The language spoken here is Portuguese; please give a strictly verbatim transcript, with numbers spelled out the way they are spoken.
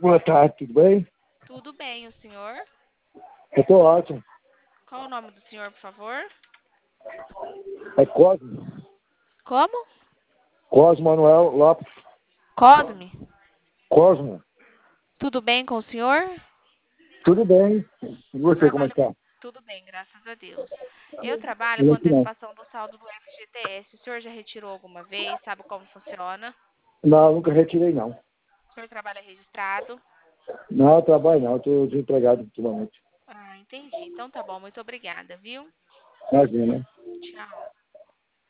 Boa tarde, tudo bem? Tudo bem, o senhor? Eu tô ótimo. Qual o nome do senhor, por favor? É Cosmo. Como? Cosmo Manuel Lopes. Cosme. Cosmo. Tudo bem com o senhor? Tudo bem. E Eu você, como é trabalho... que tá? Tudo bem, graças a Deus. Eu trabalho Eu com aqui não. antecipação do saldo do F G T S. O senhor já retirou alguma vez? Sabe como funciona? Não, nunca retirei, não. O senhor trabalha registrado? Não, eu trabalho não. Eu tô desempregado ultimamente. Ah, entendi. Então tá bom, muito obrigada, viu? Imagina, né? Tchau.